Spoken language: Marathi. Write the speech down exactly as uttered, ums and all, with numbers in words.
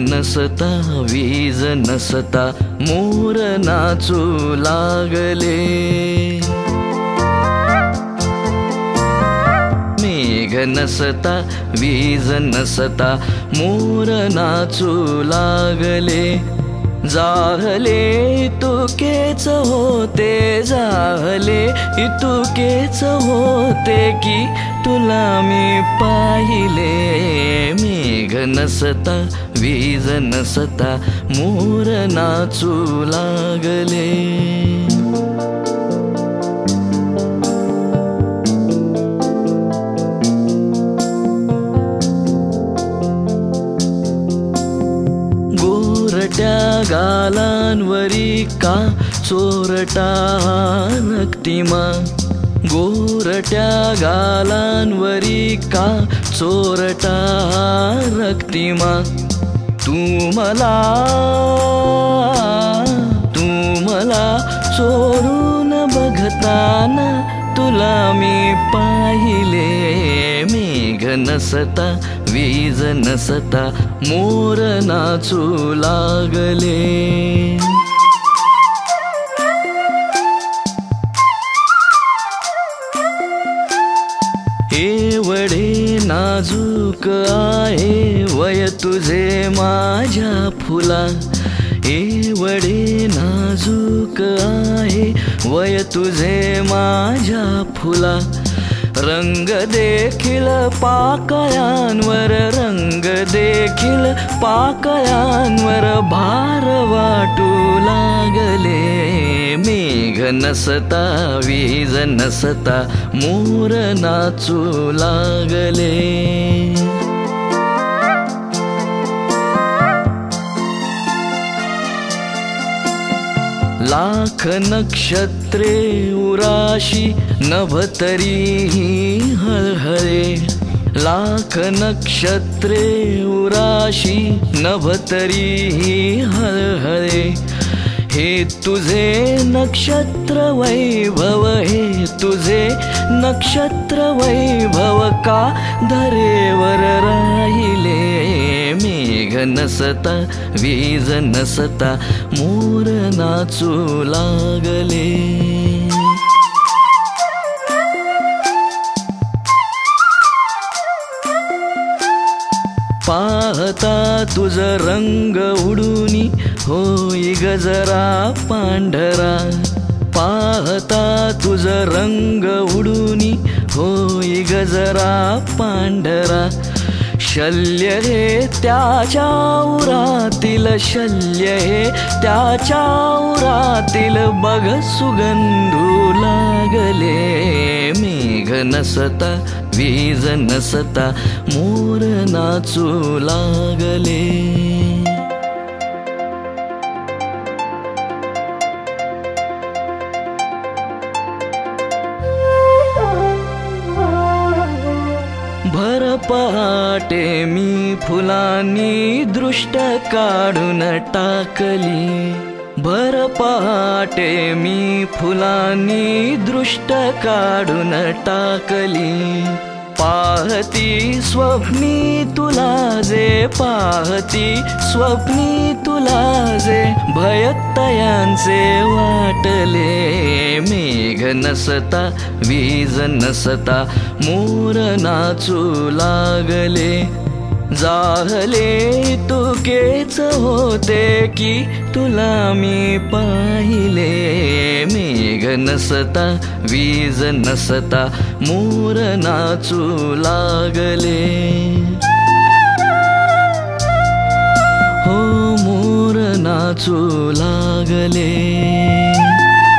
नसता वीज नसता मोर नाचू लागले। मेघ नसता वीज नसता मोर नाचू लागले। जाहले इतुकेच होते जाहले इतुकेच होते की तुला मी पाहिले। मेघ नसता वीज नसता मोर नाचू लागले। गोरट्या गालांवरी का चोरटा रक्तिमा। गोरट्या गालांवरी का चोरटा रक्तिमा। तू मला तू मला चोरून बघताना तुला मी पाहिले। मेघ नसता वीज नसता मोर नाचू लागले। एवढे नाजूक आहे वय तुझे माझ्या फुला। एवढे नाजूक आहे वय तुझे माझ्या फुला। रंग देखील पाकळ्यांवर रंग देखील पाकळ्यांवर भार वाटू लागले। मेघ नसता वीज नसता मोर नाचू लागले। लाख नक्षत्रे उराशी नभ तरीही हळहळे। लाख नक्षत्रे उराशी नभ तरीही हळहळे। हे तुझे नक्षत्र वैभव हे तुझे नक्षत्र वैभव का धरेवर राहिले। मेघ नसता वीज नसता मोर नाचू लागले। पाहता तुझ रंग उडूनी होई गजरा पांढरा। पाहता तुझ रंग उडूनी होई गजरा पांढरा। शल्य हे त्याच्या उरातील शल्य हे त्याच्या उरातील बघ सुगंधू लागले। मेघ नसता वीज नसता मोर नाचू लागले। भर पहाटे मी फुलांनी दृष्ट काढून टाकली। भर पहाटे मी फुलांनी दृष्ट काढून टाकली। पाहती स्वप्नी तुला जे पाहती स्वप्नी तुला जे भयतयांचे वाटले। मेघ नसता वीज नसता मोर नाचू लागले। जाहले तुकेच होते की तुला मी पाहिले। मेघ नसता वीज नसता मोर नाचू लागले। हो मोर नाचू लागले।